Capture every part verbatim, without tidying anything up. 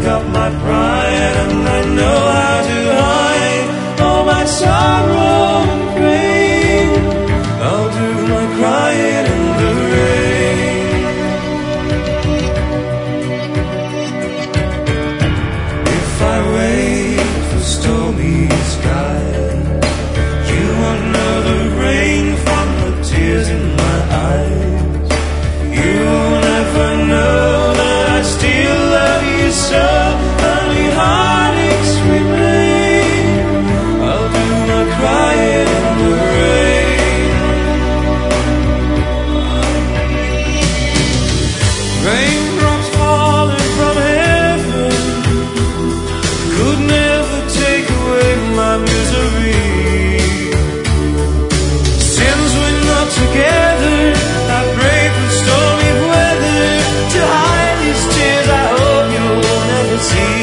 up my pride, and I know how to hide all my sorrow and pain. I'll do my crying in the rain. If I wait for stormy skies, you won't know the rain from the tears in my eyes. You'll never know that I still love you so. Only heartaches remain. I'll do my crying in the rain. Raindrops falling from heaven could never take away my misery. Since we're not together, I pray for stormy weather to hide these tears I hope you'll never see.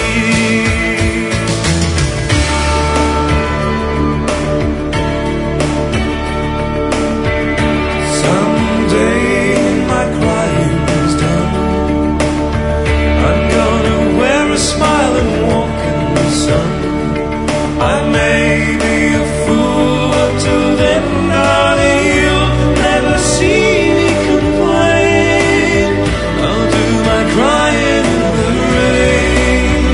Someday when my crying's done, I'm gonna wear a smile and walk in the sun. I may be a fool, but till then, darling, you'll never see me complain. I'll do my crying in the rain.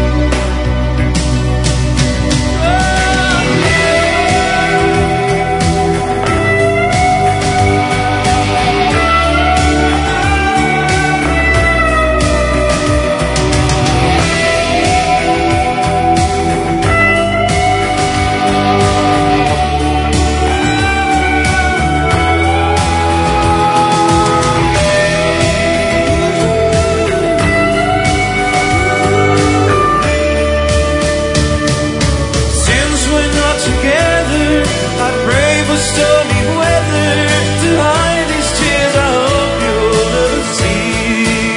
Since we're not together, I pray for stormy weather to hide these tears I hope you'll never see.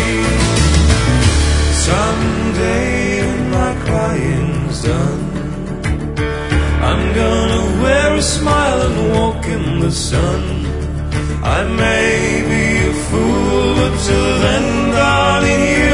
Someday when my crying's done, I'm gonna wear a smile and walk in the sun. I may be a fool, but till then, darling, you